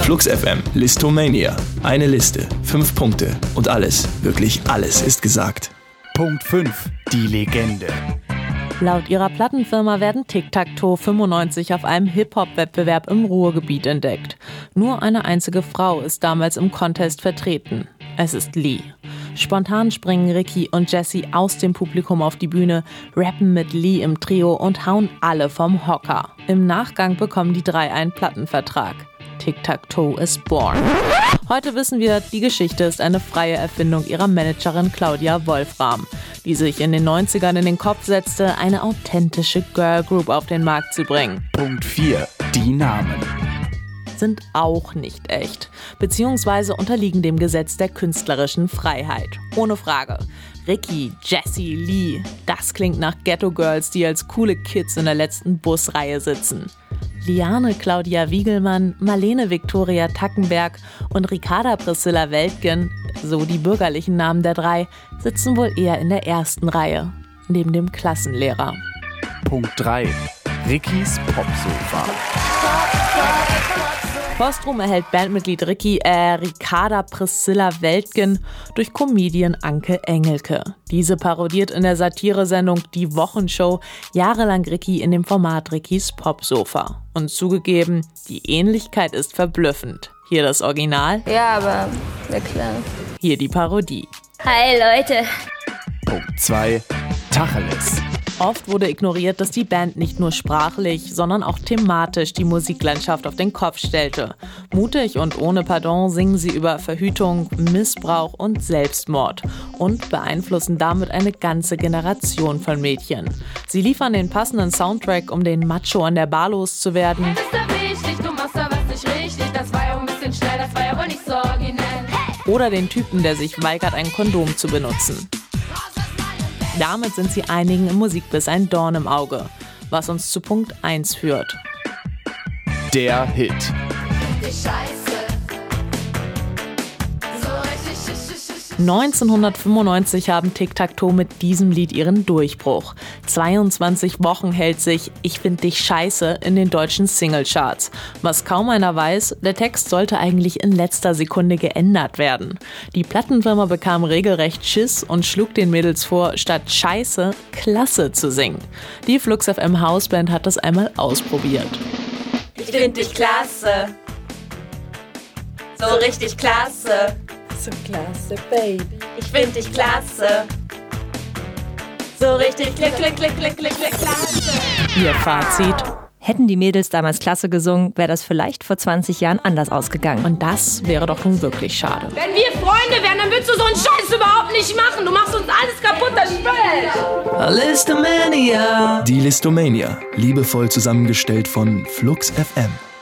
Flux FM Listomania. Eine Liste, 5 Punkte und alles, wirklich alles ist gesagt. Punkt 5. Die Legende. Laut ihrer Plattenfirma werden Tic-Tac-Toe 95 auf einem Hip-Hop-Wettbewerb im Ruhrgebiet entdeckt. Nur eine einzige Frau ist damals im Contest vertreten. Es ist Lee. Spontan springen Ricky und Jessie aus dem Publikum auf die Bühne, rappen mit Lee im Trio und hauen alle vom Hocker. Im Nachgang bekommen die 3 einen Plattenvertrag. Tic-Tac-Toe is born. Heute wissen wir, die Geschichte ist eine freie Erfindung ihrer Managerin Claudia Wolfram, die sich in den 90ern in den Kopf setzte, eine authentische Girlgroup auf den Markt zu bringen. Punkt 4. Die Namen. Sind auch nicht echt, beziehungsweise unterliegen dem Gesetz der künstlerischen Freiheit. Ohne Frage. Ricky, Jessie, Lee, das klingt nach Ghetto-Girls, die als coole Kids in der letzten Busreihe sitzen. Liane Claudia Wiegelmann, Marlene Viktoria Tackenberg und Ricarda Priscilla Weltgen, so die bürgerlichen Namen der 3, sitzen wohl eher in der ersten Reihe, neben dem Klassenlehrer. Punkt 3. Rickys Popsofa. Posthum erhält Bandmitglied Ricarda Priscilla Weltgen durch Comedian Anke Engelke. Diese parodiert in der Satiresendung Die Wochenshow jahrelang Ricky in dem Format Rickys Popsofa. Und zugegeben, die Ähnlichkeit ist verblüffend. Hier das Original. Ja, aber ja klar. Hier die Parodie. Hi Leute. Punkt 2. Tacheles. Oft wurde ignoriert, dass die Band nicht nur sprachlich, sondern auch thematisch die Musiklandschaft auf den Kopf stellte. Mutig und ohne Pardon singen sie über Verhütung, Missbrauch und Selbstmord und beeinflussen damit eine ganze Generation von Mädchen. Sie liefern den passenden Soundtrack, um den Macho an der Bar loszuwerden. Hey, ist da wichtig, du machst da was nicht richtig, das war ja ein bisschen schnell, das war ja wohl nicht so originell. Hey! Oder den Typen, der sich weigert, ein Kondom zu benutzen. Damit sind sie einigen im Musikbiss ein Dorn im Auge, was uns zu Punkt 1 führt. Der Hit. 1995 haben Tic-Tac-Toe mit diesem Lied ihren Durchbruch. 22 Wochen hält sich Ich find dich scheiße in den deutschen Singlecharts. Was kaum einer weiß, der Text sollte eigentlich in letzter Sekunde geändert werden. Die Plattenfirma bekam regelrecht Schiss und schlug den Mädels vor, statt Scheiße Klasse zu singen. Die Flux FM Hausband hat das einmal ausprobiert. Ich find dich klasse. So richtig klasse. So klasse, Baby. Ich find dich klasse. So richtig klick, klick, klick, klick, klick, klick, klasse. Ihr Fazit? Hätten die Mädels damals klasse gesungen, wäre das vielleicht vor 20 Jahren anders ausgegangen. Und das wäre doch nun wirklich schade. Wenn wir Freunde wären, dann würdest du so einen Scheiß überhaupt nicht machen. Du machst uns alles kaputt, das Spiel. Listomania. Die Listomania, liebevoll zusammengestellt von Flux FM.